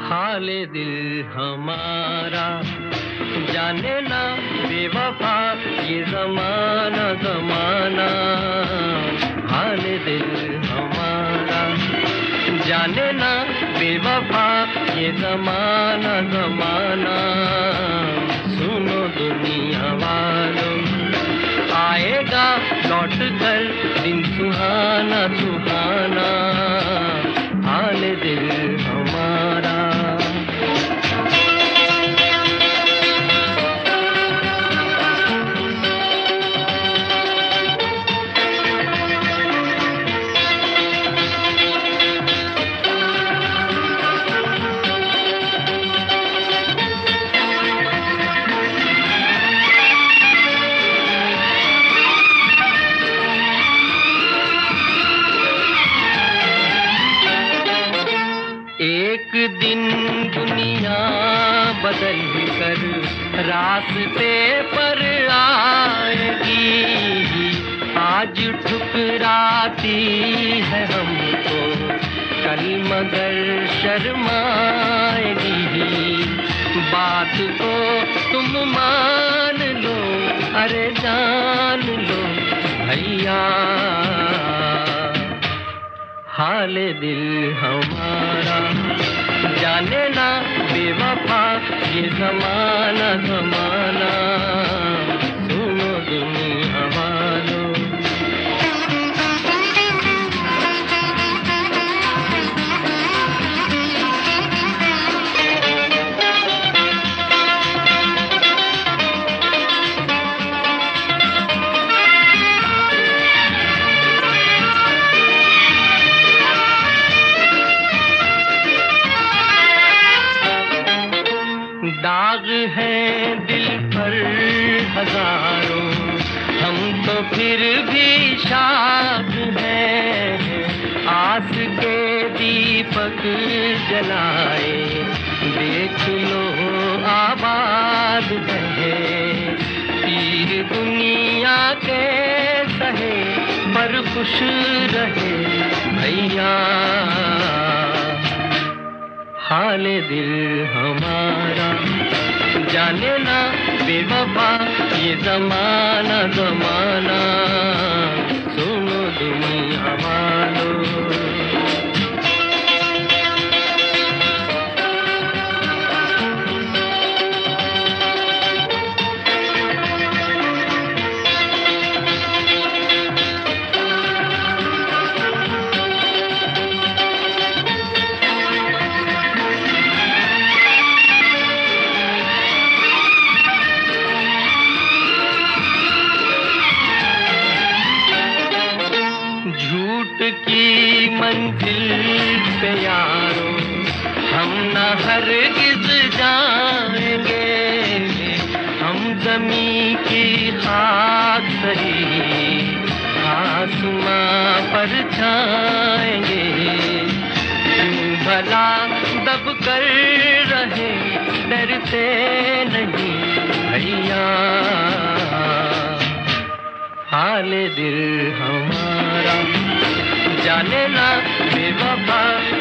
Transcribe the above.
हाले दिल हमारा जाने ना बेवफा ये ज़माना ज़माना। हाले दिल हमारा जाने ना बेवफा ये ज़माना ज़माना। सुनो दुनिया वालों आएगा लौट कर दिन सुहाना सुहाना। हाले दिल हमारा एक दिन दुनिया बदल कर रास्ते पर आएगी। आज ठुकराती है हमको कल मगर शर्माएगी। बात को तुम मान लो अरे जान लो भैया। हाले दिल हमारा जाने ना बेवफा ये ज़माना ज़माना। सुनो दुनिया वालों दाग है दिल पर हजारों हम तो फिर भी शाद हैं। आस के दीपक जलाए देख लो आबाद है। पीर दुनिया के सहे पर खुश रहे भैया। हाले दिल हमारा जाने ना बेवफा ये ज़माना ज़माना। सुनो दुनिया वालों झूठ की मंजिल पे यारो हम न हरगिज़ जाएंगे। हम ज़मीं की खाक सही आसमां पर छाएंगे। क्यों भला दब कर रहे डरते नहीं भैया। हाले दिल हमारा जाने ना बेवफा